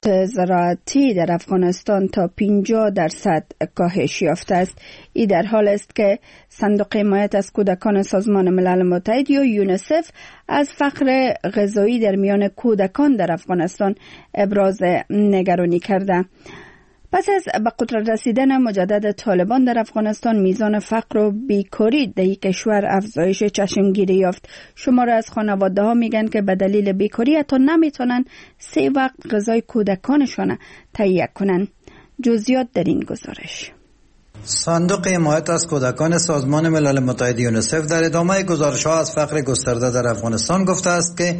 محصولات زراعتی در افغانستان تا 50% کاهش یافته است. این در حال است که صندوق حمایت از کودکان سازمان ملل متحد یا یونیسف از فقر غذایی در میان کودکان در افغانستان ابراز نگرانی کرده. پس از به قدرت رسیدن مجدد طالبان در افغانستان، میزان فقر و بیکاری در این کشور افزایش چشمگیری یافت. شماره از خانواده ها میگن که به دلیل بیکاری حتی نمیتونن 3 وقت غذای کودکانشان تهیه کنن. جزئیات در این گزارش. صندوق حمایت از کودکان سازمان ملل متحد یونیسف در ادامه گزارش‌ها از فقر گسترده در افغانستان گفته است که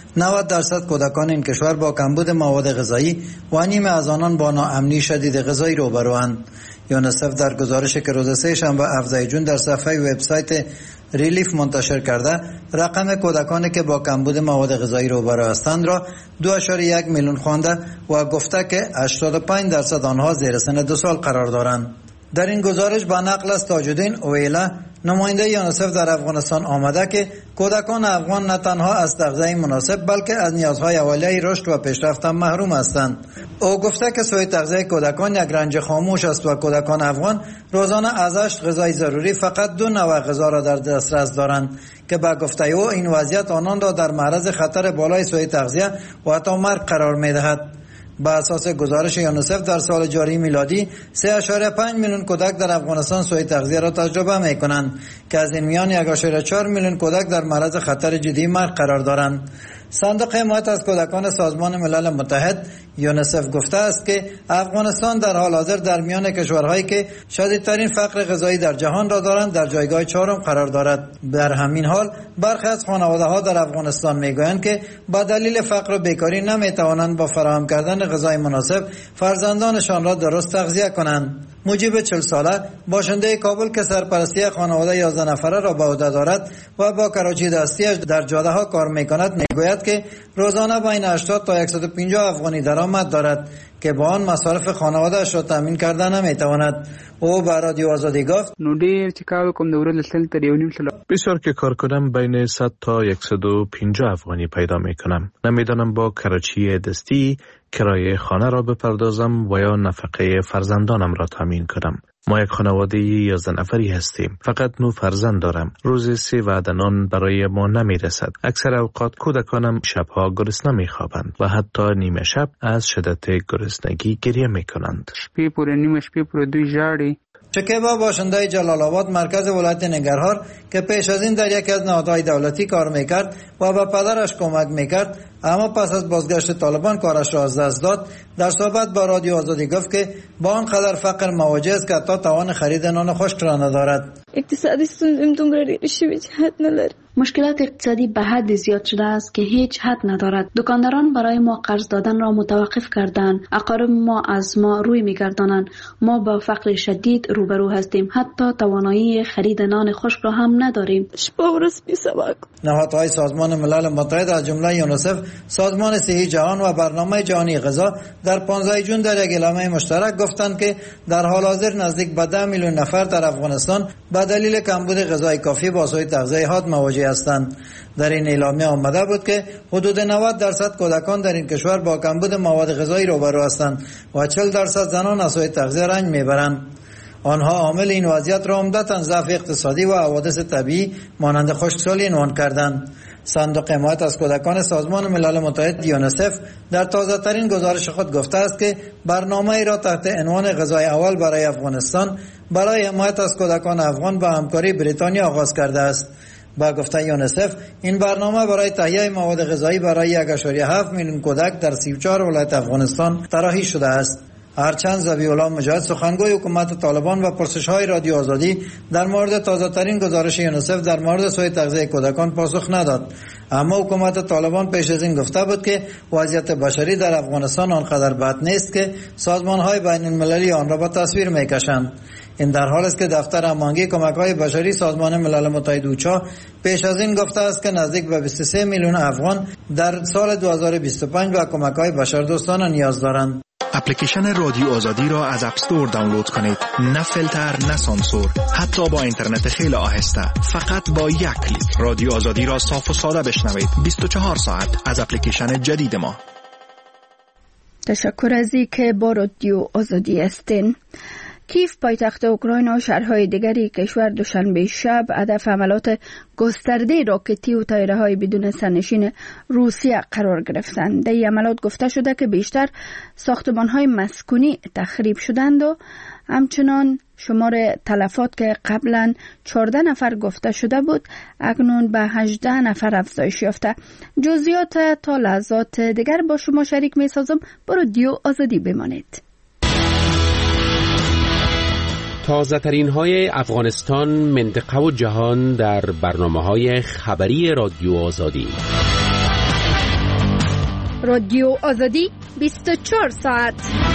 90% کودکان این کشور با کمبود مواد غذایی و نیمه از آنان با ناامنی شدید غذایی روبروند. یونیسف در گزارشی که روز سه شنبه 17 جون در صفحه وبسایت ریلیف منتشر کرده، رقم کودکانی که با کمبود مواد غذایی روبرو هستند را 2.1 میلیون خوانده و گفته که 85% آنها زیر سن 2 سال قرار دارند. در این گزارش با نقل از تاج‌الدین اویلا، نماینده یونیسف در افغانستان آمده که کودکان افغان نه تنها از تغذیه مناسب بلکه از نیازهای اولیه رشد و پیشرفت هم محروم هستند. او گفته که سوء تغذیه کودکان یک رنج خاموش است و کودکان افغان روزانه از 8 غذای ضروری فقط 2 نوع غذا را در دسترس دارند که با گفته او این وضعیت آنان را در معرض خطر بالای سوء تغذیه و حتی مرگ قرار می‌دهد. با اساس گزارش یونیسف در سال جاری میلادی 3.5 میلیون کودک در افغانستان سوء تغذیه را تجربه می‌کنند که از این میان 1.4 میلیون کودک در معرض خطر جدی مرگ قرار دارند. صندوق حمایت از کودکان سازمان ملل متحد یونیسف گفته است که افغانستان در حال حاضر در میان کشورهایی که شدیدترین فقر غذایی در جهان را دارند در جایگاه 4 قرار دارد. در همین حال برخی از خانواده‌ها در افغانستان میگویند که با دلیل فقر و بیکاری نمیتوانند با فراهم کردن غذای مناسب فرزندانشان را درست تغذیه کنند. مجیب 40 ساله باشنده کابل که سرپرستی خانواده 11 نفره را به عهده دارد و با کراچی دستیش در جاده ها کار میکند، میگوید که روزانه بین 80 تا 150 افغانی درآمد دارد که با آن مصارف خانواده‌اش را تامین کرده نمیتواند. او به رادیو آزادی گفت: بسیار که کار کنم بین 100 تا 150 افغانی پیدا میکنم. نمیدانم با کراچی دستی کرایه خانه را بپردازم و یا نفقه فرزندانم را تامین کنم. ما یک خانواده 11 نفری هستیم. فقط 9 فرزند دارم. روزی 3 وعده نان برای ما نمی رسد. اکثر اوقات کودکانم شبها گرسنه می خوابند و حتی نیمه شب از شدت گرسنگی گریه می کنند. شپې پورې نیمه شپې پورې دوی ژاړي. شکیبا باشنده جلال آباد مرکز ولایت ننگرهار که پیش از این در یکی از نهادهای دولتی کار میکرد و به پدرش کمک میکرد اما پس از بازگشت طالبان کارش را از دست داد، در صحبت با رادیو آزادی گفت که با آنقدر فقر مواجه است که حتی توان خرید نان خشک را ندارد. اقتصادی ستونزې دومره ډېرې شوې چې حد نه لري. مشکلات اقتصادی به حد زیاد شده است که هیچ حد ندارد. دکانداران برای ما قرض دادن را متوقف کردند. اقارب ما از ما روی میگردانند. ما با فقر شدید روبرو هستیم. حتی توانایی خرید نان خشک را هم نداریم. شپه ورځ بی‌سواک. نهادهای سازمان ملل متحد از جمله یونیسف، سازمان صحی جهان و برنامه جهانی غذا در 15 جون در یک اعلامیه مشترک گفتند که در حال حاضر نزدیک به 10 میلیون نفر در افغانستان به دلیل کمبود غذای کافی با سوء تغذیه حاد مواجه هستند. در این اعلامیه آمده بود که حدود 90% کودکان در این کشور با کمبود مواد غذایی روبرو هستند و 40% زنان از سوء تغذیه رنج میبرند. آنها عامل این وضعیت را عمدتاً ضعف اقتصادی و حوادث طبیعی مانند خشکسالی عنوان کردند. صندوق حمایت از کودکان سازمان ملل متحد یونیسف در تازه ترین گزارش خود گفته است که برنامه ای را تحت عنوان غذای اول برای افغانستان برای حمایت از کودکان افغان با همکاری بریتانیا آغاز کرده است. با گفته یونیسف این برنامه برای تهیه مواد غذایی برای 1.7 میلیون کودک در 34 ولایت افغانستان طراحی شده است. هرچند ذبیح الله مجاهد سخنگوی حکومت طالبان و پرسش‌های رادیو آزادی در مورد تازه‌ترین گزارش یونیسف در مورد سوء تغذیه کودکان پاسخ نداد، اما حکومت طالبان پیش از این گفته بود که وضعیت بشری در افغانستان آنقدر بد نیست که سازمان‌های بین‌المللی آن را به تصویر می‌کشند. این در حال است که دفتر هماهنگی کمک‌های بشری سازمان ملل متحد اوچا پیش از این گفته است که نزدیک به 23 میلیون افغان در سال 2025 به کمک‌های بشردوستانه نیاز دارند. اپلیکیشن رادیو آزادی را از اپ استور دانلود کنید. نه فیلتر، نه سانسور، حتی با اینترنت خیلی آهسته. فقط با یک کلیک رادیو آزادی را صاف و ساده بشنوید. 24 ساعت از اپلیکیشن جدید ما. تشکر از اینکه با رادیو آزادی هستین. کیف پایتخت اوکراین و شهرهای دیگری کشور دوشنبه شب هدف حملات گسترده راکتی و طیاره‌های بدون سرنشین روسیه قرار گرفتند. در این حملات گفته شده که بیشتر ساختمان‌های مسکونی تخریب شدند و همچنان شمار تلفات که قبلا 14 نفر گفته شده بود اکنون به 18 نفر افزایش یافته. جزئیات تا لحظات دیگر با شما شریک می سازم. با رادیو آزادی بمانید. تازه ترین های افغانستان، منطقه و جهان در برنامه های خبری رادیو آزادی. رادیو آزادی 24 ساعت.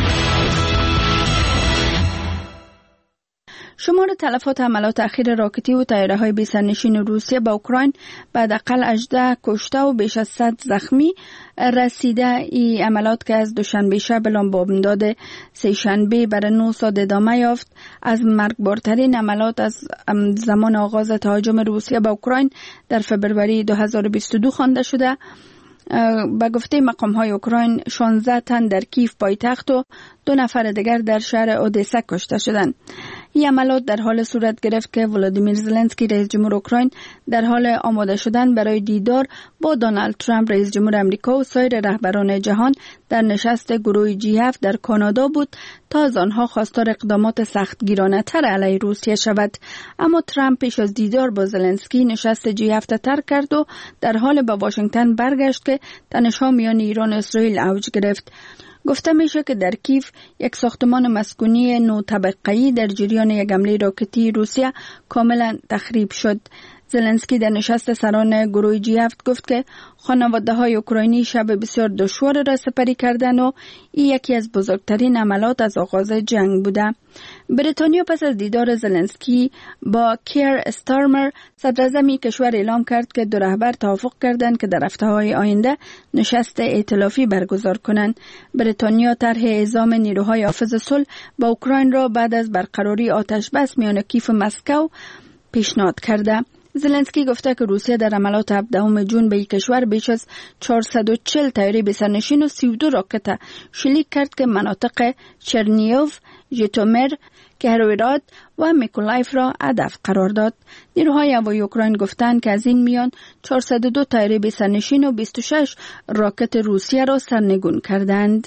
شمار تلفات حملات اخیر راکتی و طیاره‌های بی‌سرنشین روسیه با اوکراین به حداقل 18 کشته و بیش از 100 زخمی رسیده. این عملیات که از دوشنبه شب اعلام با امداد سه‌شنبه برای 9 ساعت ادامه یافت، از مرگبارترین عملیات از زمان آغاز تهاجم روسیه به اوکراین در فبروری 2022 خوانده شده. به گفته مقام‌های اوکراین 16 تن در کیف پایتخت و 2 نفر دیگر در شهر اودسا کشته شدند. این عملیات در حال صورت گرفت که ولادیمیر زلنسکی رئیس جمهور اوکراین در حال آماده شدن برای دیدار با دونالد ترامپ رئیس جمهور آمریکا و سایر رهبران جهان در نشست گروه G7 در کانادا بود تا از آنها خواستار اقدامات سختگیرانه‌تر علیه روسیه شود. اما ترامپ پیش از دیدار با زلنسکی نشست G7 ترک کرد و در حال به واشنگتن برگشت که تنش‌ها میان ایران و اسرائیل اوج گرفت. گفته میشه که در کیف یک ساختمان مسکونی 9 طبقه‌ای در جریان یک حمله راکتی روسیه کاملا تخریب شد. زلنسکی در نشست سران گروه G7 گفت که خانواده‌های اوکراینی شب بسیار دشوار را سپری کردند و این یکی از بزرگترین عملیات از آغاز جنگ بوده. بریتانیا پس از دیدار زلنسکی با کیر استارمر صدراعظم کشور اعلام کرد که دو رهبر توافق کردند که در هفته‌های آینده نشست ائتلافی برگزار کنند. بریتانیا طرح اعزام نیروهای حافظ صلح با اوکراین را بعد از برقراری آتش بس میان کیف و مسکو پیشنهاد کرده. زلنسکی گفته که روسیه در عملیات 17 جون به کشور بیش از 440 طیاره بی‌سرنشین و 32 راکت شلیک کرد که مناطق چرنیوف، ژیتومیر، کیرووراد و میکولایف را هدف قرار داد. نیروهای هوایی اوکراین گفتند که از این میان 402 طیاره بی‌سرنشین و 26 راکت روسیه را سرنگون کردند.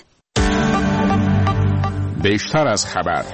بیشتر از خبر.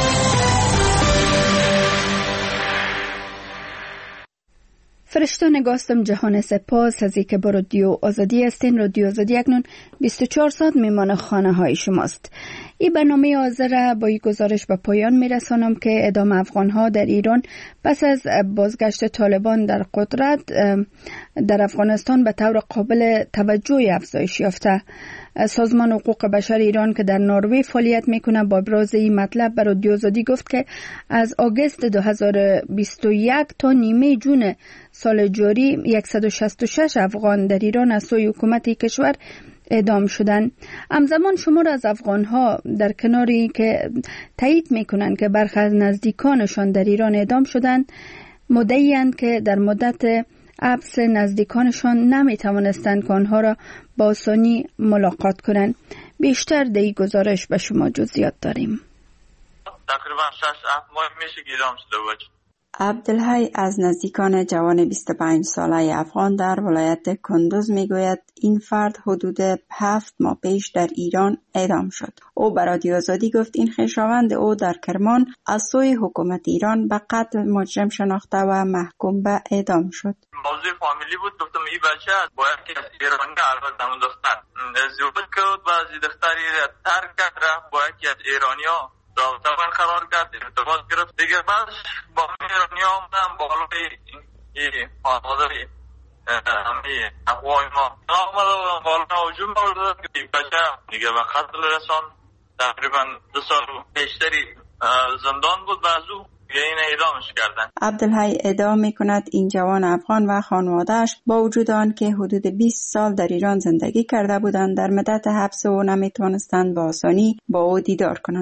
فرشته نگاستم جهان سپاس از اینکه با رادیو آزادی هستین. رادیو آزادی اکنون 24 ساعت میمان خانه های شماست. این برنامه حاضر با این گزارش به پایان میرسانم که اعدام افغان ها در ایران پس از بازگشت طالبان در قدرت در افغانستان به طور قابل توجه افزایش یافته. سازمان حقوق بشر ایران که در نروژ فعالیت میکنه با ابراز این مطلب به رادیو آزادی گفت که از آگوست 2021 تا نیمه جون سال جاری 166 افغان در ایران از سوی حکومت کشور اعدام شدند. همزمان شمار از افغان‌ها در کناری که تایید میکنند که برخی از نزدیکانشان در ایران اعدام شدند، مدعی‌اند که در مدت حبس نزدیکانشان نمیتوانستند که آنها را با آسانی ملاقات کنند. بیشتر در این گزارش به شما جزئیات داریم. تقریبا 6 ماه میشه که اعدام شده بود. عبدالحی از نزدیکان جوان 25 ساله افغان در ولایت کندوز میگوید این فرد حدود 7 ماه پیش در ایران اعدام شد. او به رادیو آزادی گفت این خویشاوند او در کرمان از سوی حکومت ایران به قتل مجرم شناخته و محکوم به اعدام شد. موضوع فامیلی بود. گفتم این بچه باید که از ایرانی البته همون دختر ازدواج کرد و از دختری ترک کرد، باید که از ایرانی ها رابطه برقرار کرد، ارتباط گرفت. دیگه بعد با ایرانی ها آمدن بالای این خانواده همی اقوای ما آمده بودن، بالای هجوم بردن که این بچه دیگه به قتل رسان. تقریبا 2 سال بیشتری زندان بود و از او این اعدامش کردن. عبدالحی ادعا میکند این جوان افغان و خانواده‌اش با وجود آن که حدود 20 سال در ایران زندگی کرده بودند در مدت حبس او نمیتوانستند با آسانی با او دیدار کنند.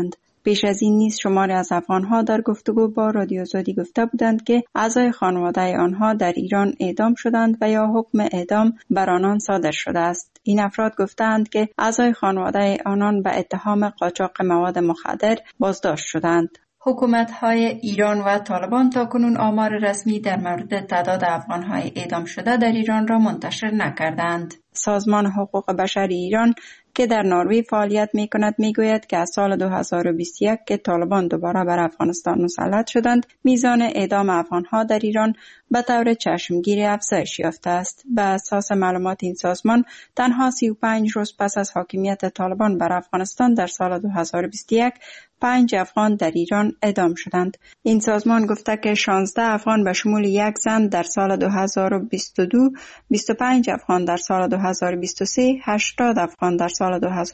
پیش از این نیز شماری از افغانها در گفتگو با رادیو آزادی گفته بودند که اعضای خانواده آنها در ایران اعدام شدند و یا حکم اعدام بر آنان صادر شده است. این افراد گفتند که اعضای خانواده آنان به اتهام قاچاق مواد مخدر بازداشت شدند. حکومت‌های ایران و طالبان تاکنون آمار رسمی در مورد تعداد افغان‌های اعدام شده در ایران را منتشر نکردند. سازمان حقوق بشر ایران که در نروژ فعالیت می‌کند می‌گوید که از سال 2021 که طالبان دوباره بر افغانستان مسلط شدند، میزان اعدام افغان‌ها در ایران به طور چشمگیر افزایش یافته است. به اساس معلومات این سازمان، تنها 35 روز پس از حاکمیت طالبان بر افغانستان در سال 2021 5 افغان در ایران اعدام شدند. این سازمان گفته که 16 افغان به شمول یک زن در سال 2022، 25 افغان در سال 2023، 80 افغان در سال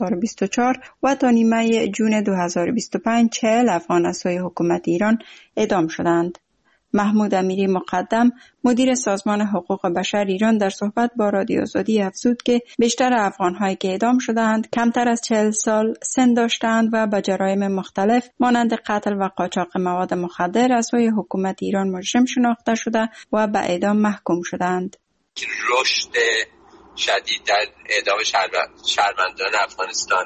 2024 و تا نیمه جون 2025 40 افغان از سوی حکومت ایران اعدام شدند. محمود امیری مقدم، مدیر سازمان حقوق بشر ایران، در صحبت با رادیو آزادی افزود که بیشتر افغان‌هایی که اعدام شدند کمتر از 40 سال سن داشتند و به جرایم مختلف مانند قتل و قاچاق مواد مخدر از سوی حکومت ایران مجرم شناخته شده و به اعدام محکوم شدند. رشد شدید در اعدام شهروندان افغانستان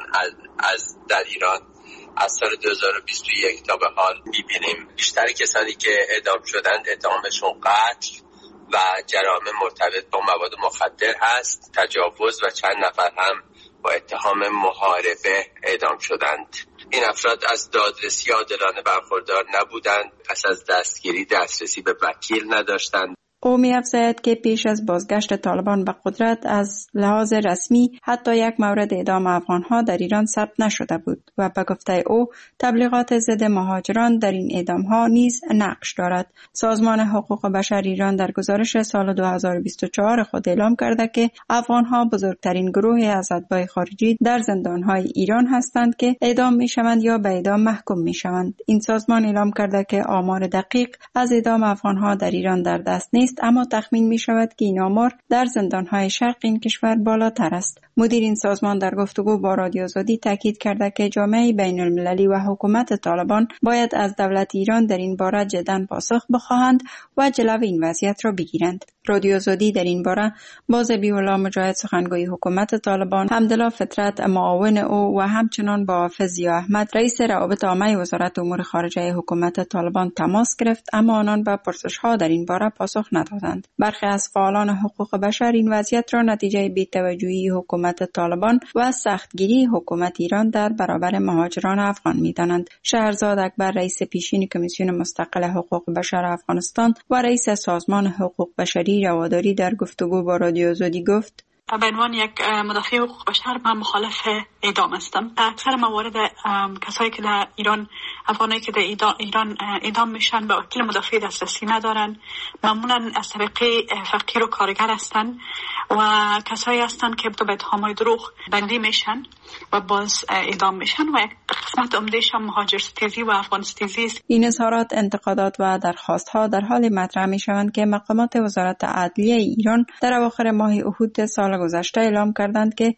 از در ایران از سال 2021 تا به حال می‌بینیم. بیشتر کسانی که اعدام شدند اتهامشون قتل و جرائم مرتبط با مواد مخدر هست، تجاوز و چند نفر هم با اتهام محاربه اعدام شدند. این افراد از دادرسی عادلانه برخوردار نبودند، پس از دستگیری دسترسی به وکیل نداشتند. او می‌افزاید که پیش از بازگشت طالبان به قدرت از لحاظ رسمی حتی یک مورد اعدام افغان‌ها در ایران ثبت نشده بود و به گفته او تبلیغات ضد مهاجران در این اعدام‌ها نیز نقش دارد. سازمان حقوق بشر ایران در گزارش سال 2024 خود اعلام کرده که افغان‌ها بزرگترین گروه از اتباع خارجی در زندان‌های ایران هستند که اعدام می‌شوند یا به اعدام محکوم می‌شوند. این سازمان اعلام کرده که آمار دقیق از اعدام افغان‌ها در ایران در دست نیست، اما تخمین می شود که این آمار در زندان‌های شرق این کشور بالاتر است. مدیر این سازمان در گفتگو با رادیو آزادی تاکید کرده که جامعه بین المللی و حکومت طالبان باید از دولت ایران در این باره جداً پاسخ بخواهند و جلو این وضعیت را بگیرند. رادیو آزادی در این باره با ذبیح الله مجاهد سخنگوی حکومت طالبان، حمدالله فطرت معاون او و همچنان با حافظ ضیا احمد رئیس روابط عامه وزارت امور خارجه حکومت طالبان تماس گرفت، اما آنان به پرسش‌ها در این باره پاسخ ندادند. برخی از فعالان حقوق بشر این وضعیت را نتیجه بی‌توجهی حکومت طالبان و سختگیری حکومت ایران در برابر مهاجران افغان می‌دانند. شهرزاد اکبر، رئیس پیشین کمیسیون مستقل حقوق بشر افغانستان و رئیس سازمان حقوق بشری رواداری در گفتگو با رادیو آزادی گفت: به عنوان یک مدافع حقوق بشر من مخالف اعدام هستم. اکثر موارد کسایی که در ایران، افغانایی که در ایران اعدام میشن به وکیل مدافع دسترسی ندارن، معمولا از طبقه فقیر و کارگر هستن و کسایی هستن که به اتهام‌های دروغ بندی میشن و باز اعدام میشن و یک قسمت عمده‌اش هم مهاجرستیزی و افغانستیزی است. این اظهارات، انتقادات و درخواست‌ها در حال مطرح میشوند که مقامات وزارت عدلیه ایران در اواخر ماه احود سال گذشته اعلام کردند که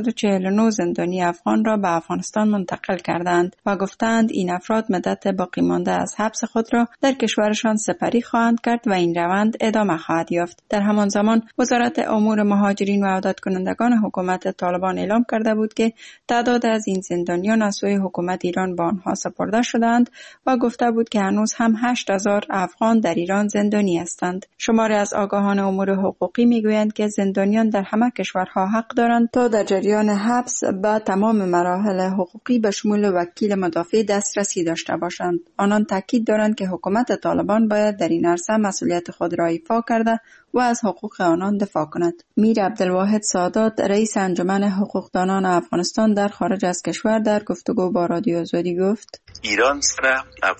149 زندانی افغان را به افغانستان منتقل کردند و گفتند این افراد مدت باقی مانده از حبس خود را در کشورشان سپری خواهند کرد و این روند ادامه خواهد یافت. در همان زمان وزارت امور مهاجرین و عودت کنندگان حکومت طالبان اعلام کرده بود که تعداد از این زندانیان از سوی حکومت ایران به آنها سپرده شدند و گفته بود که هنوز هم 8000 افغان در ایران زندانی هستند. شماری از آگاهان امور حقوقی میگویند که زندانیان در همه کشورها حق دارند تا در جریان حبس به تمام مراحل حقوقی به شمول وکیل مدافع دسترسی داشته باشند. آنان تاکید دارند که حکومت طالبان باید در این عرصه مسئولیت خود را ایفا کرده و از حقوق آنان دفاع کند. میر عبدالواحد سادات، رئیس انجمن حقوقدانان افغانستان در خارج از کشور، در گفتگو با رادیو آزادی گفت: ایران سر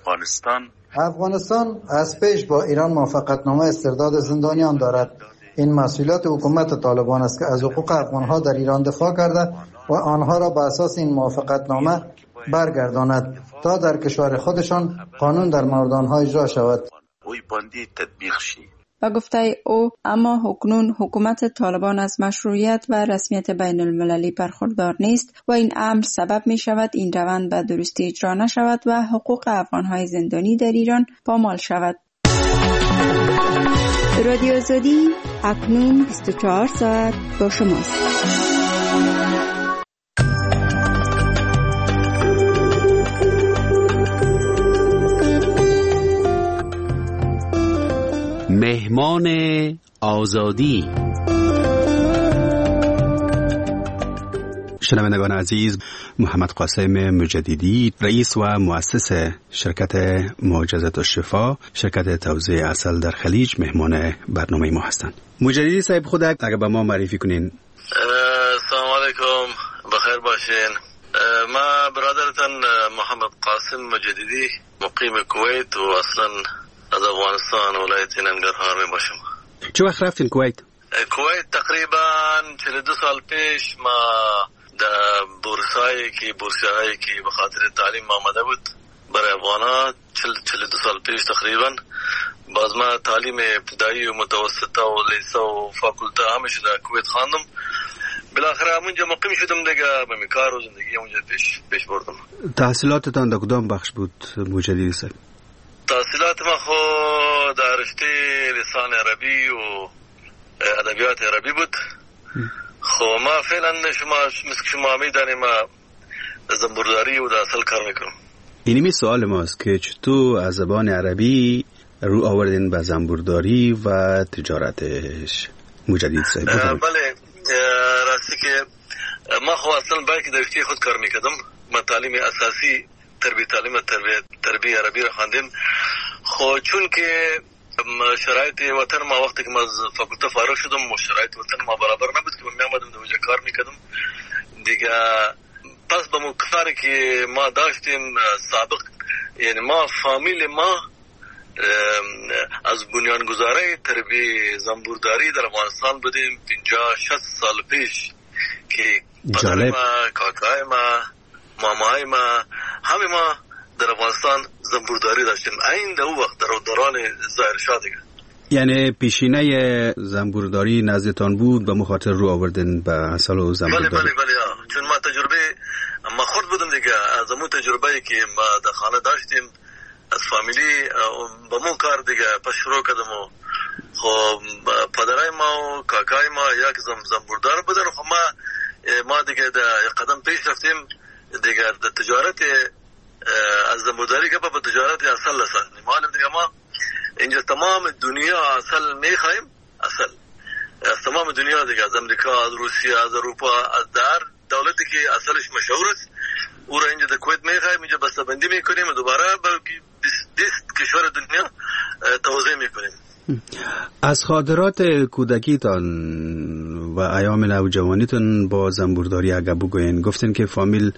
افغانستان از پیش با ایران موافقتنامه استرداد زندانیان دارد. این مسئولیت حکومت طالبان است که از حقوق افغانها در ایران دفاع کرده و آنها را به اساس این موافقتنامه برگرداند تا در کشور خودشان قانون در مورد آنها اجرا شود. و گفته او اما اکنون حکومت طالبان از مشروعیت و رسمیت بین المللی برخوردار نیست و این امر سبب می شود این روند به درستی اجرا نشود و حقوق افغانهای زندانی در ایران پامال شود. رادیو آزادی اکنون 24 ساعت با شماست. مهمان آزادی. شنوندگان عزیز، محمد قاسم مجددی، رئیس و مؤسس شرکت معجزات الشفا، شرکت توزیع عسل در خلیج، مهمان برنامه ما هستند. مجددی صاحب، خود اگر به ما معرفی کنین. سلام علیکم، بخیر باشین. ما برادرتان محمد قاسم مجددی، مقیم کویت و اصلا از افغانستان ولایت ننگرهار می باشم. چه وقت رفتین کویت؟ کویت تقریبا 42 سال پیش ما در بورسایی که به خاطر تعلیم آمده بود برای افغانا 42 سال پیش تقریبا. باز ما تعلیم ابتدایی و متوسطه و لیسه و فاکولته همیشه در کویت خواندم. بالاخره همونجا مقیم شدم دیگه، به کار و زندگی همونجا پیش بردم. تحصیلاتتان در کدام بخش بود مجددی صاحب؟ تحصیلات ما خود در رشته لسان عربی و ادبیات عربی بود. خب ما فعلا مثل شما میدانیم ما زنبورداری و عسل کار میکنم. اینمی سوال ماست که چطور از زبان عربی رو آوردین به زنبورداری و تجارتش مجدد صاحب؟ بله، راستی که ما خب اصلا باید که در رشته خود کار میکردم. ما تعلیم اساسی تربیت عربی را خواندیم. خب چون که شرایط وطن ما وقتی که ما از فاکولته فارغ شدم و شرایط وطن ما برابر نبود که می آمدم دوجه کار میکردم دیگه. پس به مکفاری که ما داشتیم سابق، یعنی ما فامیل ما از بنیانگذاره تربیت زنبورداری در افغانستان بودیم 50-60 سال پیش که پدر ما، کاکای ما، مامای ما، همه ما در افغانستان زنبورداری داشتیم. این در وقت در دوران ظاهر شاه دیگه. یعنی پیشینه زنبورداری نزدتان بود به مخاطر رو آوردن به عسل و زنبورداری؟ بله چون ما تجربه ما خورد بودم دیگه. از اون تجربه که ما در خانه داشتیم از فامیلی با مون کار دیگه پس شروع کردم. و خب پدرای ما و کاکای ما یک زنبوردار بودن. خب ما دیگه در قدم پیش رفتیم دیگه. در تجارت از زنبورداری که با تجارت عسل رسیدیم. معلوم دیگه ما اینجا تمام دنیا عسل میخوایم. عسل از تمام دنیا دیگه، از امریکا، از روسیه، از اروپا، از در دولتی که عسلش مشهور است او را اینجا در کویت میخوایم. اینجا بسته‌بندی میکنیم و دوباره به 20 کشور دنیا توزیع میکنیم. از خاطرات کودکیتان و ایام نوجوانیتان با زنبورداری اگه بگوین، گفتین که فامیل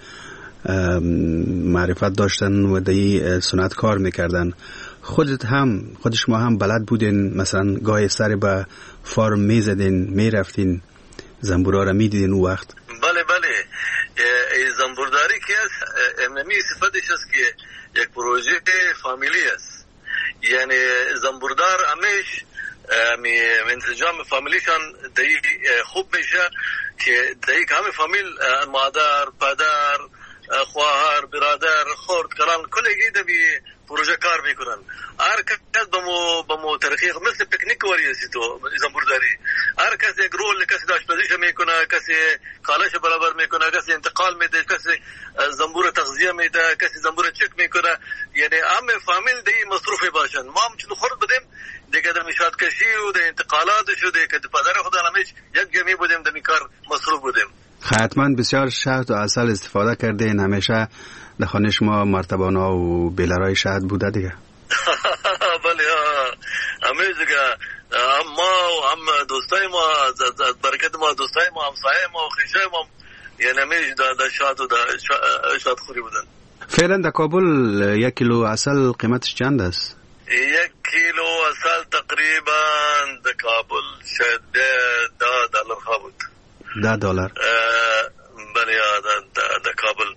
معرفت داشتن و دی سنت کار میکردن. خود شما هم بلد بودین مثلا گاهی سر به فارم میزدین، میرفتین زنبورا را میدیدین اون وقت؟ بله زنبورداری که اهمی صفتش است که یک پروژه فامیلی است. یعنی زنبوردار همیش انسجام فامیلیشان دی خوب میشه که دی همه فامیل مادر، پدر، خواهر، برادر، خورد کلان کلگی دبی پروژه کار میکنن. هر کس با مو ترقی مثل پیکنیک وریسی تو زنبورداری. هر کس یک رول، کسی آشپزیش میکنه، کسی کالاش برابر میکنه، کسی انتقال میده، کسی زنبور تغذیه میده، کسی زنبور چک میکنه. یعنی همه فامیل دی مصروف باشن. ما هم چون خورد بودیم دیگه در نشاط کشی و در انتقالات شده که پدر خدا همیش یک جمعی بودیم در کار مصروف بودیم. حتما بسیار شهد و عسل استفاده کردین. همیشه در خانه شما مرتبانا و بیلرای شهد بوده دیگه؟ بله همه دیگه. ما و هم دوستای ما، از برکت ما دوستای ما، همسایه ما و خیشای ما، یعنی همیشه در شهد و شهد خوری بودن. فعلا در کابل 1 کیلو عسل قیمتش چند است؟ 1 کیلو عسل تقریبا در کابل شاید $10 بود. $10 بله در کابل.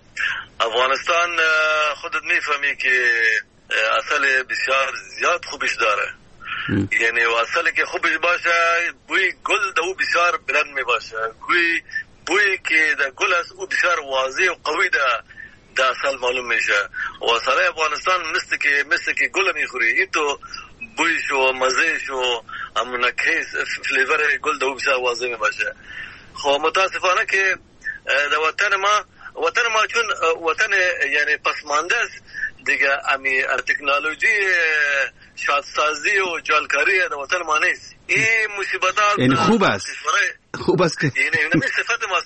افغانستان خودت میفهمی که عسل بسیار زیاد خوبش داره. یعنی اصل که خوبش باشه بوی گل دو بسیار بلند می باشه، بوی که در گل است او بسیار واضح و قوی در اصل معلوم میشه. و اصل افغانستان مثل که گل میخوری، این تو بویش و مزهش و نکهش فلیور گل دو بسیار واضح می باشه. خب متاسفانه که در وطن ما چون وطن یعنی پسمانده است دیگه، امی تکنولوژی شادسازی و جالکاری در وطن ما نیست. این مصیبتات این خوب است که این نمی صفت ماست.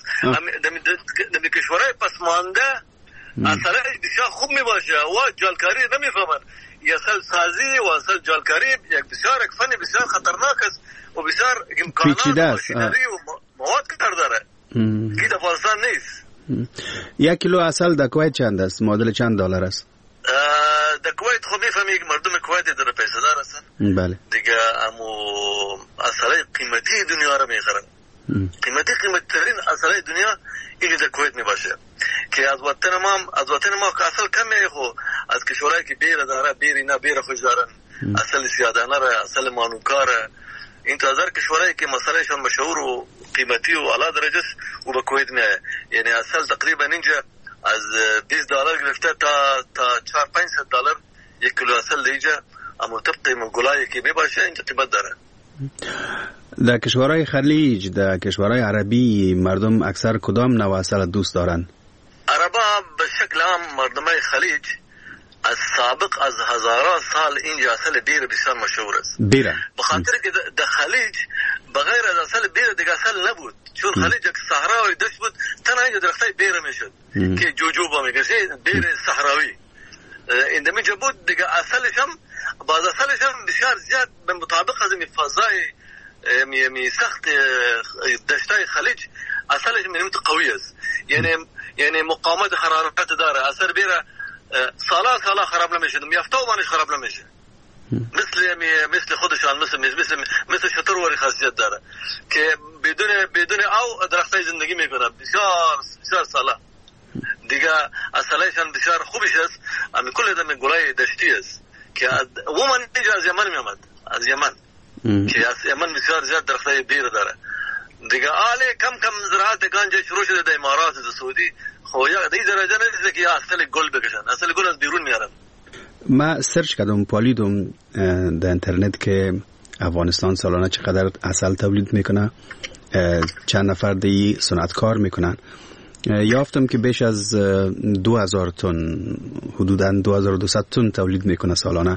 در کشورهای پسمانده اصلا بسیار خوب می باشه و جالکاری نمی فهمن. اصل سازی و اصل جالکاری یک بسیار یک فن بسیار خطرناک است و بسیار امکانات و شدری و مواد کار داره که در افغانستان نیست. 1 کیلو عسل در کویت چند است؟ معادل چند دلار است؟ در کویت خب میفهمی که مردم کویت در پیسه دار هستن. بله دیگه امو عسل قیمتی دنیا را میخرن. قیمتی ترین عسل دنیا این در کویت میباشه که از وطن ما که عسل کمه، خو از کشورهایی که بیر داره بیر خوش دارن، عسل سیادانه را، عسل مانوکاره، این تا هزار کشورهایی که مسئلهشان مشهور و قیمتی و اعلی درجه است و به کویت میاد. یعنی عسل تقریبا اینجا از $20 گرفته تا $400-500 یک کیلو عسل اینجا، اما طبق گلایی که میباشه اینجا قیمت داره. در کشورهای خلیج، در کشورهای عربی مردم اکثر کدام نوع عسل دوست دارن؟ عربا به شکل عام مردمای خلیج از سابق از هزاران سال اینجا عسل بیر بسیار مشهور است. بخاطر که در خلیج بغیر از عسل بیر دیگه عسل نبود، چون خلیج یک صحراوی دشت بود، تنها اینجا درختای بیر میشد که جوجوبا میگه بیر صحراوی اینجا بود دیگه. اصلش هم بسیار زیاد به مطابق از این فضای سخت دشتای خلیج اصلش منیمت قوی است، یعنی مقاومت حرارت داره. اثر بیره سالا خراب نمیشه، میافته و مانش خراب نمیشه، مثل خودشان مثل شترواری خاصیت داره که بدون او درختای زندگی میکنه بسیار سالا دیگه. اصلایشان بسیار خوبش است، امی کل دم گلای دشتی است که ومن اینجا از یمن میامد، از یمن که از یمن بسیار زیاد درختای بیر داره دیگه. کم زراعت گنج شروع شده در امارات و سعودی، خو یا در این درجه نیست که اصل گل بکشن، اصل گل از بیرون میارن. ما سرچ کردم پالیدم در اینترنت که افغانستان سالانه چقدر عسل تولید میکنه، چند نفر دی صنعتکار میکنن. یافتم که بیش از 2000 تن، حدوداً 2200 تن تولید میکنه سالانه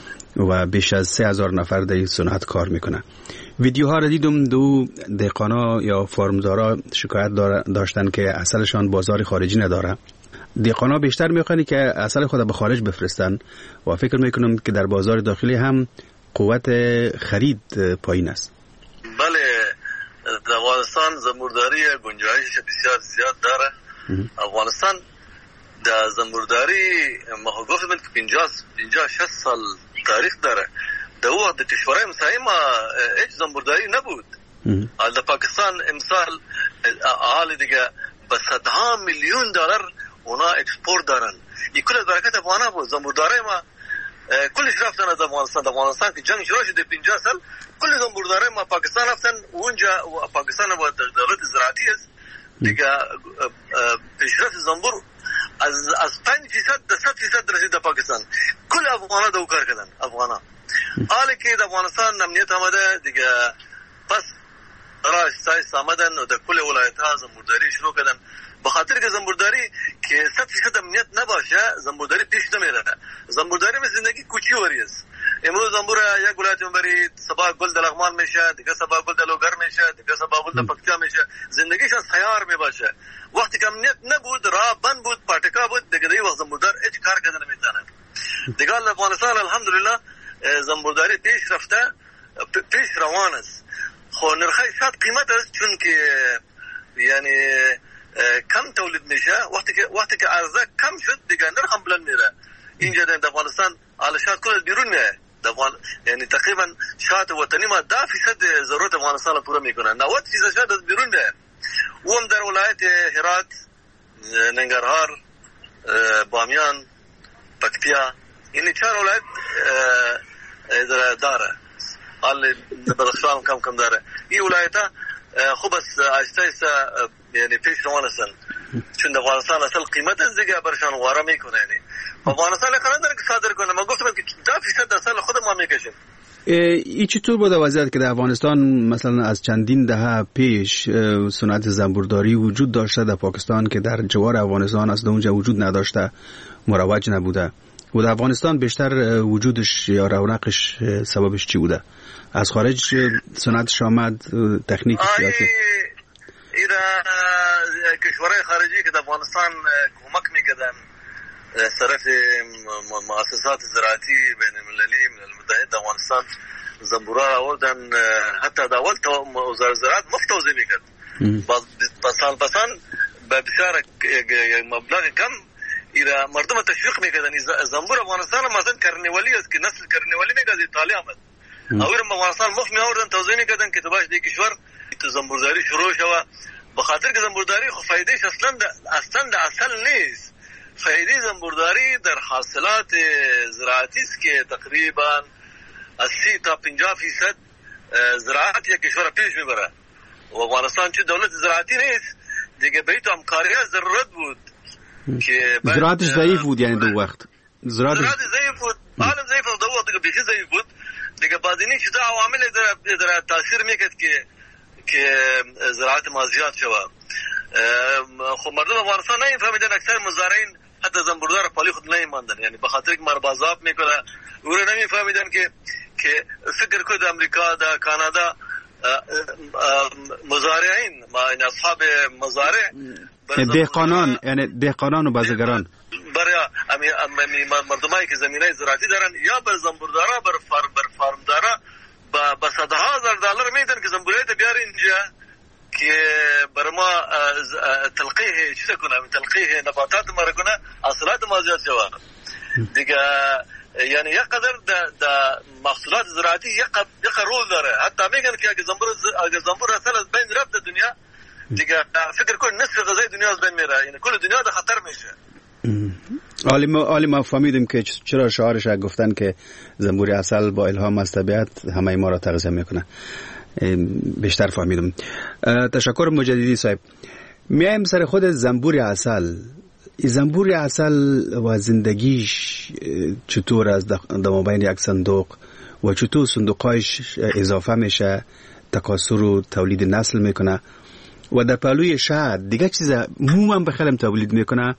و بیش از 3000 نفر دی صنعتکار میکنه. ویدیوها را دیدم، دو دهقانا یا فارمدارا شکایت داشتن که عسلشان بازار خارجی نداره. دهقانا بیشتر میخوان که عسل خود به خارج بفرستن و فکر میکنم که در بازار داخلی هم قوت خرید پایین است. بله، افغانستان زنبورداری گنجایش بسیار زیاد داره. افغانستان در زنبورداری ما گفتم که 50-60 سال تاریخ داره. در وقت کشورهای همسایه ما هیچ زنبورداری نبود. در پاکستان امسال حال دیگه به $100 میلیون اونا اکسپورت دارن. این کل برکت افغانا بود. زنبورداری ما کلش رفتن از افغانستان که جنگ شروع شده 50 سال، کل زنبورداری ما پاکستان رفتن و اونجا پاکستان با دولت زراعتی است دیگه. پیشرفت زنبور از 5% تا 100% رسید در پاکستان. کل افغانا دو کار کردن افغانا. حالی که در افغانستان امنیت آمده دیگه، پس راش سایست آمدن و در کل ولایت ها زنبورداری شروع کردن. بخاطر که زنبورداری که 100% امنیت نباشه زنبورداری پیش نمیره. زنبورداری مثل زندگی کوچیواری است. امروز زنبور یک ولایت میبری، صبح گل در لغمان میشه، دیگه صبح گل در لوگر میشه، دیگه صبح گل در پکتیا میشه. زندگیشان سیار میباشه. وقتی که امنیت نبود، راه بند بود، پارتکا بود، دیگه دی وقت زنبوردار هیچ کار کردن نمیتونه. دیگه افغانستان الحمدلله زنبورداری پیش رفته، پیش روان است. خو نرخای شاید قیمت است، چون که یعنی کم تولید میشه. وقتی که عرضه کم شد دیگه نرخ هم بلند میره. اینجا در افغانستان حالشات کل بیرون میاد. یعنی تقریبا شاید وطنی ما 10% ضرورت افغانستان رو پورا میکنه. 90% شاید از بیرون میاد. و هم در ولایت هرات، ننگرهار، بامیان، پکتیا، این 4 ولایت داره. حال بدخشان کم داره. این ولایت‌ها خوب است آیسته یعنی پیش روان هستند، چون افغانستان اصل قیمت از دیگه برشان واره میکنه. یعنی افغانستان قرار داره که صادر کنه. ما گفتم که 10% اصل خود ما میکشیم. این چطور بوده وضعیت که در افغانستان مثلا از چندین دهه پیش صنعت زنبورداری وجود داشته در پاکستان که در جوار افغانستان اصلا اونجا وجود نداشته، مروج نبوده و در افغانستان بیشتر وجودش یا رونقش سببش چی بوده؟ از خارج صنعتش آمد، تکنیک سیاسی؟ ایران کشورهای خارجی که در افغانستان کمک میکردن طرف مؤسسات زراعتی بین المللی من المتحد در افغانستان زنبورا آوردن، حتی در اول وزارت زراعت مفت توزیع میکرد. سال بسان به بسیار مبلغ کم ایران مردم تشویق میکردن. زنبور افغانستان مثلا کرنوالی است که نسل کرنوالی میگه از ایتالیا آمد. اولم افغانستان مفت میآوردن توزیع میکردن که تباش دی کشور زنبورداری شروع شود. بخاطر که زنبورداری خو فایدهش اصلا نیست. فایده زنبورداری در حاصلات زراعتی است که تقریبا 80 تا 50% زراعت یک کشور پیش میبره و افغانستان چه دولت زراعتی نیست دیگه. به تو همکاری ضرورت بود که زراعتش ضعیف بود. یعنی دو وقت زراعت ضعیف بود، عالم ضعیف بود، دو وقت بیخی ضعیف بود دیگه. بعدینی چیزا عوامل در تاثیر میکرد که زراعت ما زیاد شود. خب مردم افغانستان نمیفهمیدن، اکثر مزارعین حتی زنبوردار پالی خود نمیماندن، یعنی به خاطر که مربازاب میکنه او رو نمیفهمیدن که فکر کنید امریکا در کانادا مزارعین یعنی اصحاب مزارع دهقانان، یعنی دهقانان و بازرگانان برای مردمایی که زمینه زراعتی دارن یا بر زنبوردارا بر فارمدارا با صدها هزار دلار میدن که زنبوریت بیار اینجا که برای ما تلقیح چیز کنه، تلقیح نباتات ما رو کنه، حاصلات ما زیاد شود دیگه. یعنی یک قدر در محصولات زراعتی یک رول داره. حتی میگن که اگه زنبور اصل از بین رفت دنیا دیگه فکر کن نصف غذای دنیا از بین میره، یعنی کل دنیا در خطر میشه. عالی ما فهمیدیم که چرا شعارش گفتن که زنبور اصل با الهام از طبیعت همه ما را تغذیه میکنه. بیشتر فهمیدم. تشکر مجددی صاحب. میایم سر خود زنبور عسل. زنبور عسل و زندگیش چطور از دمابین یک صندوق و چطور صندوقایش اضافه میشه، تکاثر و تولید نسل میکنه و در پهلوی شهر دیگه چیز عموما بخلم تولید میکنه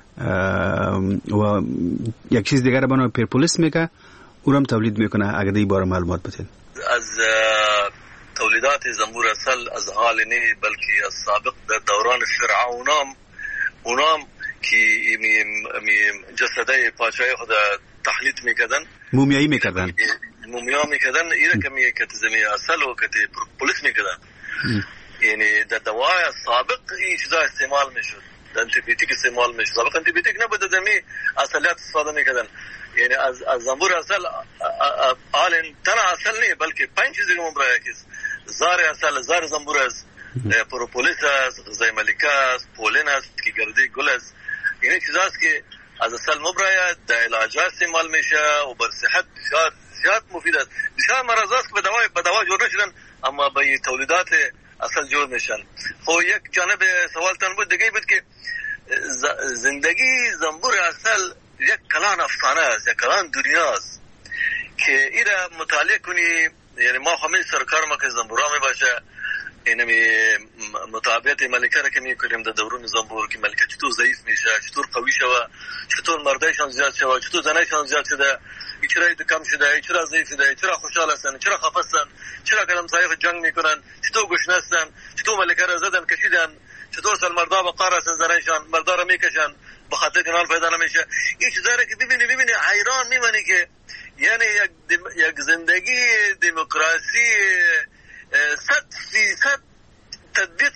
و یک چیز دیگر بنا پرپولیس میگه او هم تولید میکنه. اگر این باره معلومات بدین. از تولیدات زنبور عسل از حال نی بلکه از سابق در دوران فرعونام اونام که جسده پادشاهی خود تحلیل میکردن، مومیایی میکردن ایره کمی که زمین عسل و که پرپولیس میکردن. یعنی در دوای سابق این چیزا استعمال میشد، در انتیبیوتیک استعمال میشد. سابق انتیبیوتیک نبود، زمین عسلیات استفاده میکردن. یعنی از زنبور عسل آلن تنها عسل نی بلکه 5 چیزی که مبرای کس زار عسل، زار زنبور است، پروپولیس است، غذای ملکه است، پولن است که گرده گل است. این چیزاست که از عسل مبرای در علاج استعمال میشه و بر صحت زیاد مفید است. بسیار مرضاست که به دوا جور نشدن اما به تولیدات عسل جور میشن. خب یک جانب سوالتان بود دیگه بود که زندگی زنبور عسل یک کلان افسانه است، یک کلان دنیاست که ایره مطالعه کنی. یعنی ما همه سرکار ما که زنبورا می باشه اینمی مطابقت ملکه را که می کنیم در دورون زنبور که ملکه چطور ضعیف میشه، چطور قوی شده، چطور مردایشان زیاد شده، چطور زنایشان زیاد شده، چرا کم شده، چرا ضعیف شده، چرا خوشحال هستن، چرا خفه هستن، چرا کلام صایف جنگ میکنن، چطور گشنه هستن، چطور ملکه را زدن کشیدن، چطور سال مردا با قار هستن، زنایشان مردا را میکشن بخاطر کنال پیدا نمیشه. این چیزا را که ببینی حیران میمونی که یعنی یک زندگی دموکراسی 100% تطبیق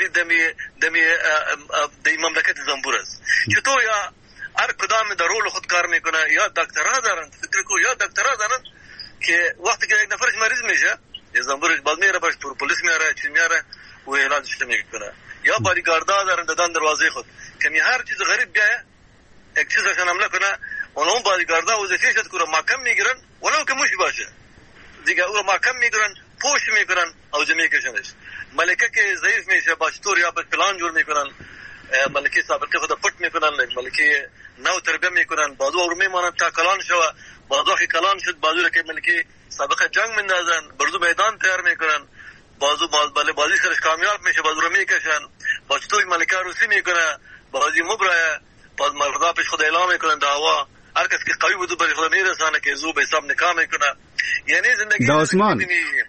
دمی مملکت زنبور است. چطور یا هر کدام در رول خود کار میکنه، یا دکترها دارن، فکر کو یا دکترها دارن که وقتی که یک نفرش مریض میشه یه زنبورش بعد میاره باش پلیس میاره چی میاره و علاجش میکنه، یا بادیگاردا دارن دادن دروازه خود که هر چیز غریب بیایه یک چیزشون حمله کنه اون بادیگاردا وظیفه‌اش است که محکم میگیرن ولو که موش باشه. دیگه او محکم میگیرن، پوش میکنن او جمعی کشنش. ملکه که ضعیف میشه با چطور یا پلان جور میکنن، ملکه سابقه خود پت میکنن، ملکه نو تربیه میکنن، بازو او میمانن تا کلان شوه، بازو که کلان شد بازو که ملکه سابقه جنگ مندازن، بردو میدان تیار میکنن، بازی سرش کامیاب میشه، بازو رو میکشن، با چطور ملکه روسی میکنه، بازی مبرایه، باز مردا پیش خود اعلام میکنن دعوا، هر کس که قوی بودو برای خود میرسانه که زو به حساب نکاح میکنه. یعنی زندگی داسمان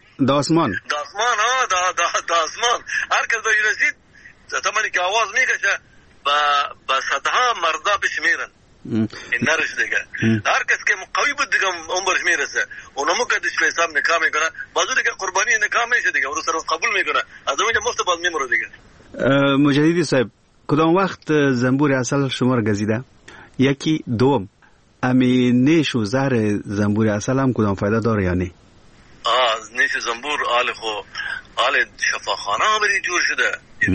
هر کس به رسید تمانی که آواز میکشه با صدها مردا پیش میرن. این نرش دیگه هر کس که قوی بود دیگه عمرش میرسه، اونمو کدش به حساب نکاح میکنه، بازو دیگه قربانی نکاح میشه دیگه، اون سر قبول میکنه، از اونجا مفت باز میمره دیگه. مجددی صاحب، کدام وقت زنبور عسل شما را گزیده؟ یکی دوم، امی نیش و زهر زنبور عسل هم کدام فایده داره یا نه؟ نیش زنبور آل شفاخانه بری جور شده.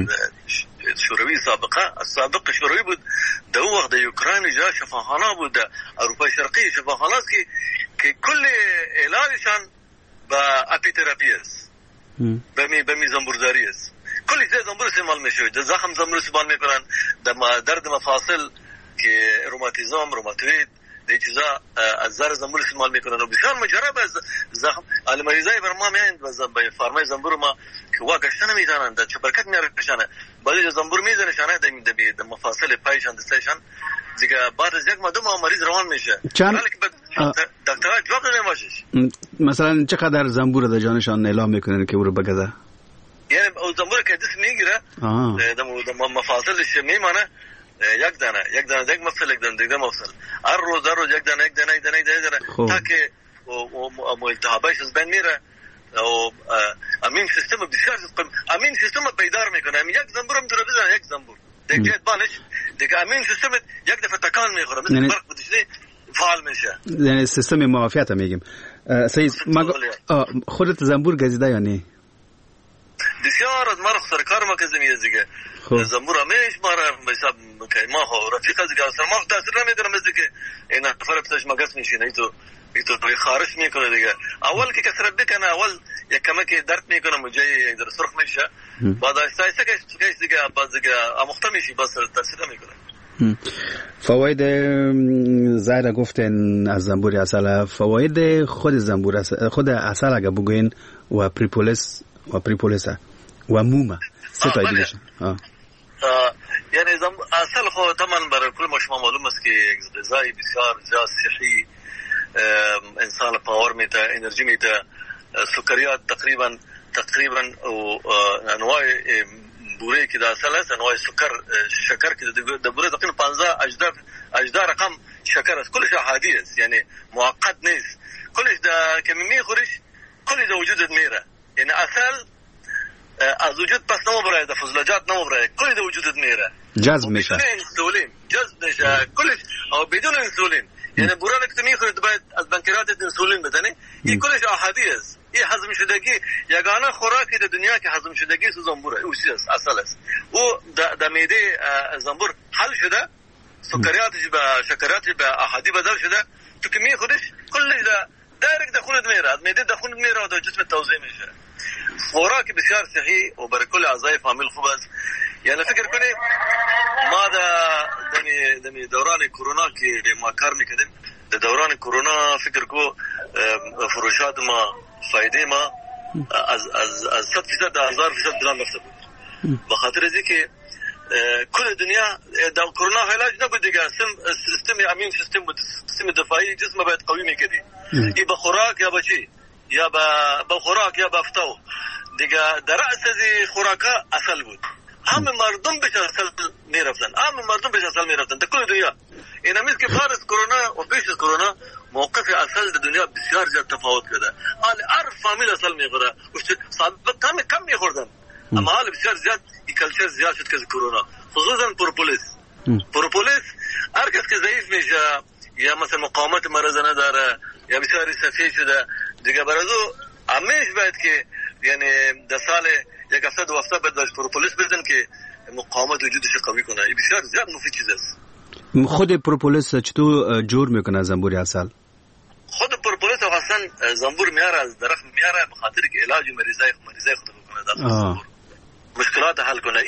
شوروی سابق شوروی بود، در اون وقت در اوکراین جا شفاخانه بود، در اروپای شرقی شفاخانه است که کل علاجشان با اپیتراپی است، بمی زنبورداری است. کلی چیز زنبور استعمال میشه، در زخم زنبور استعمال میکنن، در درد مفاصل که روماتوید دی چیزا از زهر زنبور استعمال میکنن و بسیار مجرب از زخم. مریضای بر ما میایند به فارمای زنبور ما که وا گشتن میزنن، در چپرکت میارشانه، بعضی زنبور میزنشانه در مفاصل پایشان دستشان دیگه، بعد از یک ماه مریض روان میشه. چند دکترها جواب نمیدهش. مثلا چقدر زنبور در جانشان اعلام میکنن که او رو بگذه؟ یعنی او زنبور که دست میگیره در مفاصلش میمانه، یک دانه یک مفصل، یک دانه مفصل، هر روز یک دانه تا که التهابش از بین میره و امین سیستم بسیار امین سیستم بیدار میکنه. یک زنبور هم داره بزنه، یک زنبور دیگه بانش دیگه امین سیستم یک دفعه تکان میخوره، مثل برق بودشی فعال میشه، یعنی سیستم معافیت میگیم. سید خودت زنبور گزیده یا نه؟ بسیار از مرخ سرکار ما که زمینه دیگه زنبور همیش ما را حساب که ما ها رفیق از دیگه ما تاثیر نمیدارم از دیگه این نفر بسش مگس میشینه ایتو خارش میکنه دیگه. اول که کسرت بکنه، اول یک کمک درد میکنه، مجای در سرخ میشه، بعد آیسته آیسته که دیگه باز دیگه آموخته میشی، باز تاثیر نمیکنه. فواید زهر گفتن از زنبور عسل، فواید خود زنبور عسل، خود عسل اگه بگوین و پریپولیس و موما سه تا دیگه یعنی عسل خود طبعا برای کل ما شما معلوم است که یک غذای بسیار زیاد صحی، انسان پاور میده، انرژی میده، سکریات تقریبا و انواع بوره که در عسل است، انواع شکر که در بوره تقریبا 15 رقم شکر است، کلش عادی است، یعنی معقد نیست، کلش که میخوریش کلش در وجودت میره. یعنی عسل از وجود پس نمبره، در فضلجات نمبره، کلی در وجودت میره، جذب میشه، جذب میشه کلش بدون انسولین. یعنی بورانه که میخورید باید از بنکراتت انسولین بدنی، این کلش احادی است. این هضم شدگی یگانه خوراکی در دنیا که هضم شدگی سو زنبوره، اوسی است، اصل است. او در معده زنبور حل شده، سکریاتش به شکراتش به احادی بدل شده، تو که میخوریش کلش دایرکت در خونت میره، از معده در خونت میره و در جسمت توزیع میشه. خوراک بسیار صحی و برای کل اعضای فامیل خوب است. یعنی فکر کنید ما در دوران کرونا که ما کار میکردیم، در دوران کرونا فکر کو فروشات ما فایده ما از 100% در 1000% بلند رفته بود، بخاطر از اینکه کل دنیا در کرونا علاج نبود دیگه، سیستم امین سیستم بود، سیستم دفاعی جسم باید قوی میکردی، ای به خوراک یا به چی، یا به خوراک یا به افتاو دیگه. در رأس از خوراکا عسل بود، همه مردم بهش عسل میرفتن، در کل دنیا. این همیست که بعد از کرونا و پیش از کرونا موقف عسل در دنیا بسیار زیاد تفاوت کرده. حال هر فامیل عسل میخوره، سابق کم میخوردن، اما حال بسیار زیاد این کلچر زیاد شد که از کرونا، خصوصا پروپولیس هر کس که ضعیف میشه یا مثلا مقاومت مرض نداره یا بسیار سفید شده دیگه، برازو همیش باید که یعنی در سال یک هفته دو هفته باید داشت پروپولیس بدن که مقاومت وجودش قوی کنه. این بسیار زیاد مفید چیز است. خود پروپولیس چطور جور میکنه زنبور عسل؟ خود پروپولیس اصلا زنبور میاره از درخت میاره به خاطر که علاج مریضای خود بکنه در زنبور مشکلات حل کنه.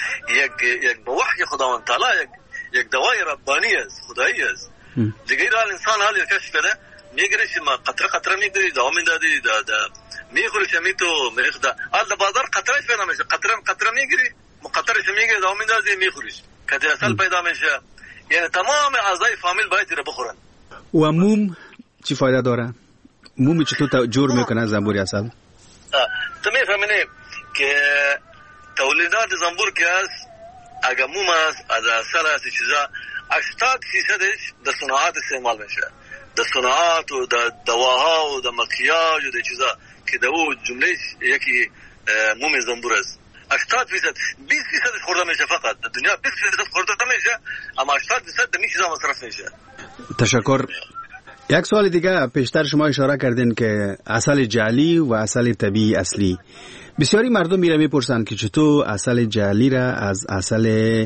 یک به وحی خداوند تعالی یک دوای ربانی است، خدایی است. دیگه حال انسان حال کشف کرده میگریش ما قطره میگری دوام میدادی میخورش میتو میخدا حال بازار قطره پیدا میشه، قطره میگری مقطرش میگری دوام میدادی میخوریش کدی اصل پیدا میشه. یعنی تمام اعضای فامیل باید رو بخورن. و موم چی فایده داره؟ مومی چطور جور میکنه زنبوری اصل؟ تو میفهمینی که تولیدات زنبور که است اگر موم است از اصل است چیزا 80%ش در صناعات استعمال میشه، در صناعات و در دواها و در مکیاج و در چیزا که در او جملهش یکی موم زنبور است. 80% 20% خورده میشه فقط در دنیا 20% خورده میشه، اما 80% در می چیزا مصرف میشه. تشکر. یک سوال دیگه پیشتر شما اشاره کردین که عسل جعلی و عسل طبیعی اصلی. بسیاری مردم میره میپرسن که چطور عسل جعلی را از عسل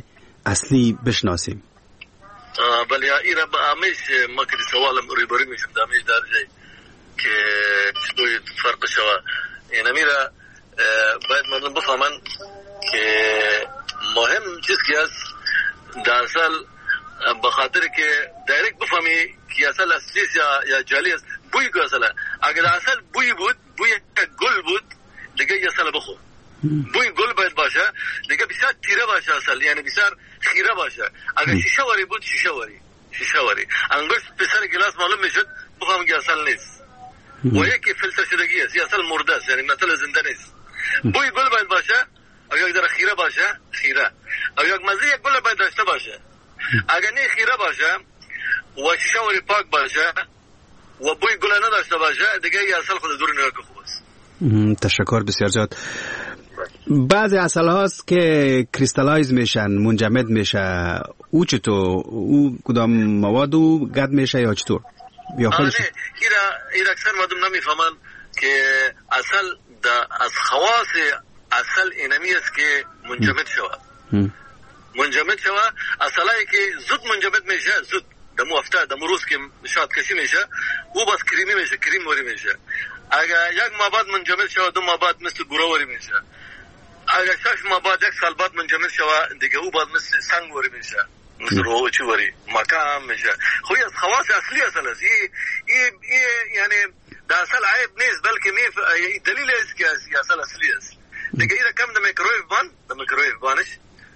اصلی بشناسیم؟ بله اینا با همیش ما که سوالم روبرو میشم در همیش درجه که چطور فرق شوه. اینا میره باید مردم بفهمن که مهم چیز که است در اصل بخاطر که دایرکت بفهمی که اصل اصلی یا جعلی است. بوی که اصلا اگر اصل بوی بود، بوی گل بود دیگه اصل بخور. بوی گل باید باشه دیگه، بسیار تیره باشه اصل، یعنی بسیار خیره باشه. اگر شیشه واری بود شیشه واری انگشت پسر گلاس معلوم میشد بفهم که اصل نیست. و یکی فلتر شدگی است، یا اصل مرده است، یعنی مثل زنده نیست. بوی گل باید باشه، اگر در خیره باشه خیره، اگر مزه گل باید داشته باشه. اگر نه خیره باشه و شیشه واری پاک باشه و بوی گل نداشته باشه دیگه یا اصل خود دور نگاه که خوب است. تشکر بسیار زیاد. بعضی عسل هاست که کریستالایز میشن، منجمد میشه، او چطور؟ او کدام مواد او گد میشه یا چطور؟ یا خودش؟ ایرا اکثر مردم نمیفهمن که اصل از خواص اصل اینمی است که منجمد شود. منجمد شود اصلایی که زود منجمد میشه، زود دمو هفته دمو روز که شاد کشی میشه او بس کریمی میشه، کریم واری میشه. اگر یک ماه بعد منجمد شود 2 ماه بعد مثل گوره واری میشه. اگر 6 ماه بعد 1 سال بعد منجمد شود دیگه او بعد مثل سنگ واری میشه، مثل روچی واری مکام میشه. خوی از خواص اصلی اصل است. یعنی در اصل عیب نیست بلکه دلیل است که اصل اصلی است. دیگه اینا کم در میکرویو بانش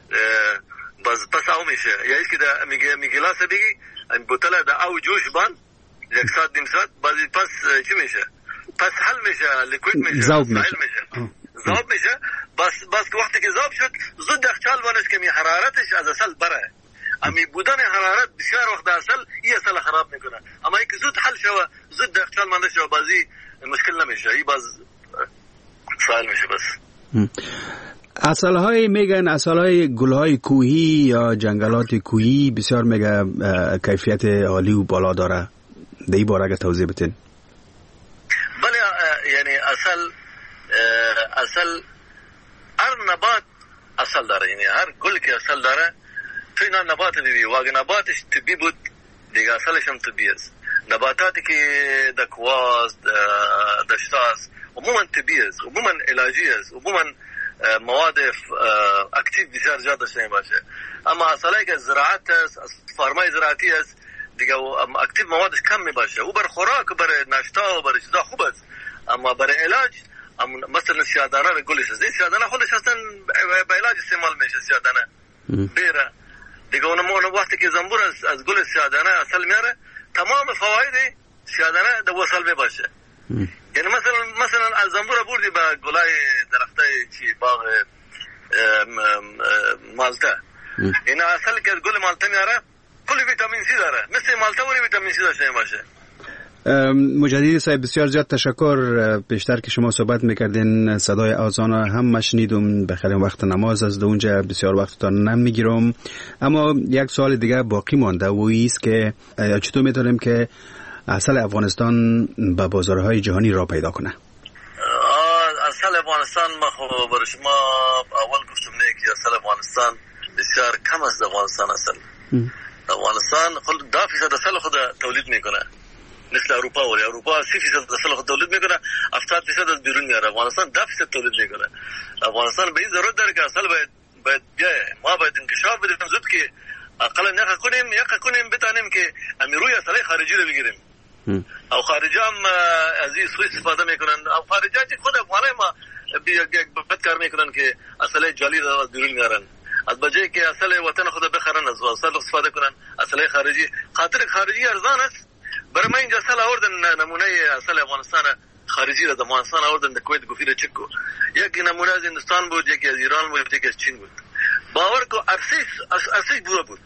پس او میشه، یا ایش که در میگلاس دیگه این بوتله در او جوش بان 1 ساعت 2 ساعت بعضی پس چی میشه؟ پس حل میشه، لیکوید میشه، ذوب میشه. ذوب میشه. بس که وقتی که ذوب شد زود یخچال وانش که می حرارتش از اصل بره. امی بودن حرارت بسیار وقت اصل این اصل خراب میکنه. اما اینکه زود حل شوه، زود یخچال مانده شوه بازی مشکل نمیشه، این باز سهل میشه. بس اصلهای میگن اصلهای گلهای کوهی یا جنگلات کوهی بسیار میگه کیفیت عالی و بالا داره. در این باره اگه توضیح بتین. بله یعنی اصل هر نبات اصل داره، یعنی هر گل که اصل داره تو اینا نبات دیدی و اگه نباتش طبی بود دیگه اصلش هم طبی است. نباتاتی که در کواز دشتاست عموما طبی است، عموما علاجی است، عموما مواد اکتیو بسیار زیاد داشته باشه. اما اصلایی که زراعت است، فارمای زراعتی است دیگه اکتیو موادش کم می باشه. او بر خوراک و بر ناشتا و بر چیزا خوب است، اما بر علاج مثلا سیادانه به گلش است. این سیادانه خودش اصلا به علاج استعمال میشه. سیادانه بیره دیگه اون وقتی که زنبور از گل سیادانه اصل میاره تمام فواید سیادانه در وصل می باشه. یعنی مثلا از زنبور بردی به گلای درختای چی باغ مالتا، این اصل که از گل مالتا میاره کلی ویتامین سی داره، مثل مالتا ولی ویتامین سی داشته باشه. مجددی صاحب بسیار زیاد تشکر. بیشتر که شما صحبت میکردین صدای آذان هم مشنیدم، بخیر وقت نماز از اونجا بسیار وقتتان نمیگیرم، اما یک سوال دیگه باقی مانده و ایست که چطور میتونیم که عسل افغانستان به بازارهای جهانی را پیدا کنه؟ عسل افغانستان ما خب برای شما اول گفتم نه که عسل افغانستان بسیار کم است. افغانستان خود 10% عسل خود تولید میکنه. مثل اروپا 30% اصل خود تولید میکنه، 70% از بیرون میاره. افغانستان 10% تولید میکنه. افغانستان به این ضرورت داره که اصل باید بیایه. ما باید انکشاف بدیم زود که اقلا یک کنیم بتانیم که روی اصل خارجی رو بگیریم. او خارجی هم از این سوء استفاده میکنن. او خارجی که خود افغانای ما بد کار میکنن که اصل جعلی رو از بیرون میارن. از بجای که اصل وطن خود بخرن از اصل استفاده کنن. اصل خارجی خاطر خارجی ارزان است. برای من اینجا اصل آوردن نمونه اصل افغانستان خارجی را در افغانستان آوردن در کویت گفیر چکو. یک نمونه از هندوستان بود، یکی از ایران بود، یکی از چین بود. باور کو ارسیش بورا بود.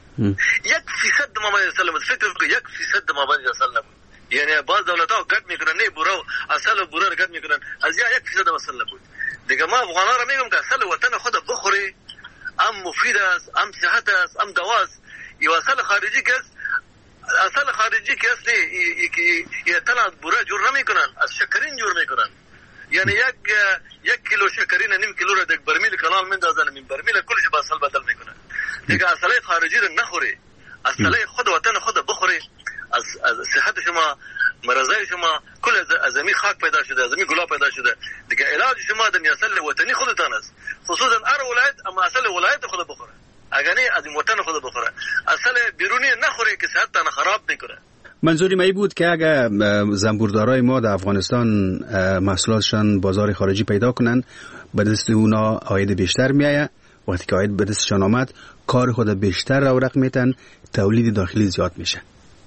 1% مابین اصل بود. فکر کو 1% مابین اصل نبود. یعنی بعض دولت‌ها قد میکنن نه بورا اصل بورا رو قد میکنن. از یا 1% اصل نبود. دیگه ما افغانا را میگم که اصل وطن خود بخوری، ام مفید است، ام صحت است، ام دوا است. این اصل خارجی که اصل خارجی که اصلی یه تن از بوره جور نمیکنن، از شکرین جور میکنن. یعنی یک کیلو شکرین نیم کیلو را در برمیل کانال میندازن، این برمیل کلش با اصل بدل میکنن. دیگه اصل خارجی رو نخوری، اصل خود وطن خود بخوری، از صحت شما، مرضای شما کل از زمین خاک پیدا شده، از زمین گلاب پیدا شده. دیگه علاج شما در اصل وطنی خودتان است. خصوصا هر ولایت اما اصل ولایت خود بخوره. اگر نه از این وطن خود بخوره. اصل بیرونی نخوره که صحت تان خراب میکنه. منظوری می بود که اگر زنبوردارای ما در افغانستان محصولاتشان بازار خارجی پیدا کنن، به دست اونا عاید بیشتر میآید. وقتی که عاید به دستشان آمد، کار خود بیشتر رونق میتن، تولید داخلی زیاد میشه.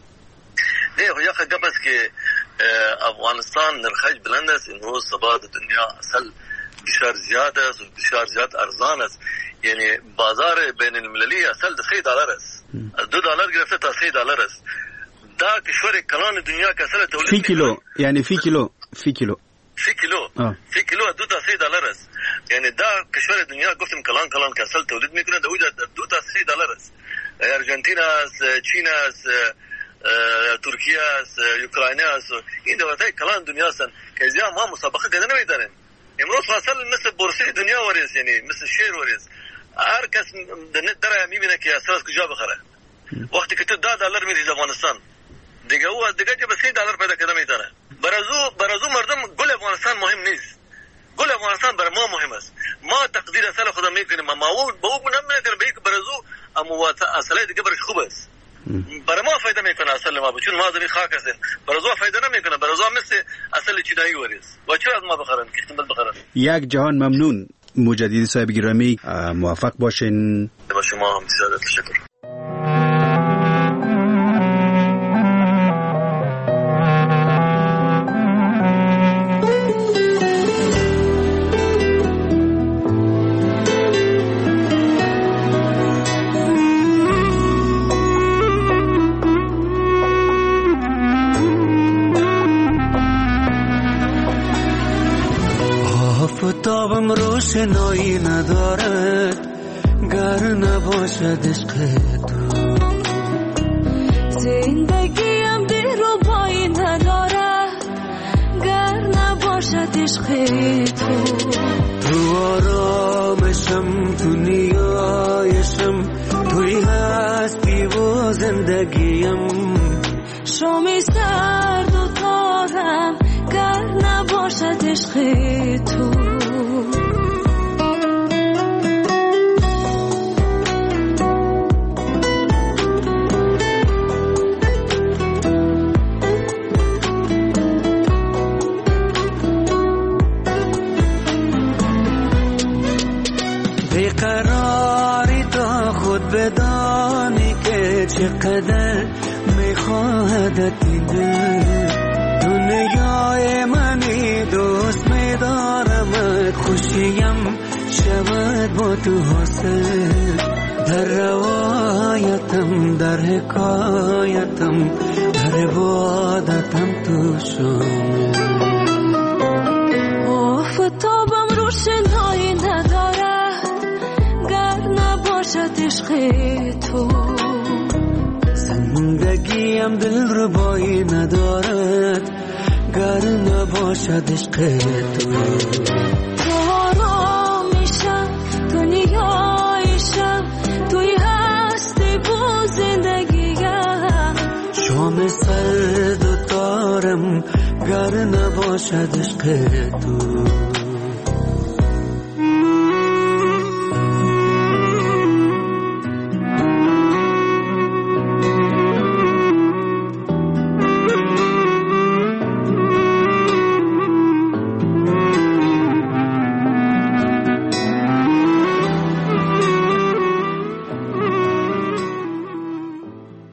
نه یا گپ است که افغانستان نرخش بلند است. این روز سبا دنیا اصل بسیار زیاد است و بسیار زیاد ارزان است. یعنی بازار بین المللی اصل $3 است. از $2 گرفته تا $3 است. دا کشور کلان دنیا که اصل تولید فی کیلو، یعنی فی کیلو فی کیلو از $2 تا $3 است. یعنی دا کشور دنیا گفتیم کلان که اصل تولید میکنه دا وجود $2 تا $3 است. ارژانتین است، چین است، ترکیه است، اوکراین است. این دولت‌های کلان دنیا هستند که از ما مسابقه کردن نمیدارن. امروز اصل مثل بورس دنیا وریست، یعنی مثل شیر وریست. هر کس در میبینه که اصل از کجا بخره. وقتی که تو $10 میریزی افغانستان، دیگه او از دیگه جب $3 پیدا کردن میتونه. برازو مردم گل افغانستان مهم نیست. گل افغانستان برای ما مهم است. ما تقدیر اصل خودم میکنیم، ما او به او نمیکنیم، به یک برازو اما اصله دیگه برش خوب است. برای ما فایده میکنه اصل ما، چون ما زمین خاک هستیم. برازو فایده نمیکنه، برازو مثل اصل چینایی وریست. و چرا از ما بخرن؟ که بخرن. یک جهان ممنون. مجددی صاحب گرامی، موفق باشین. با شما هم بسیار تشکر. آفتابم روشنایی ندارد گر نباشد عشق تو. زندگیم دلربایی ندارد گر نباشد عشق تو. تو آرامشم، تو نیایشم، توی هستی و زندگیم. شامی سرد و تارم گر نباشد عشق تو. بیقراری تا خود بدانی که چقدر میخواهدت این دل. دنیای منی دوست میدارمت، خوشیم شود با تو حاصل. در روایتم، در حکایتم، در عبادتم تو شامل. آفتابم روشنایی ندارد گر نباشد عشق تو. زندگیم دلربایی ندارد گر نباشد عشق تو. تو آرامیشم، تو نیایشم، توی هستی با زندگیم. شام سرد و گر نباشد عشق تو.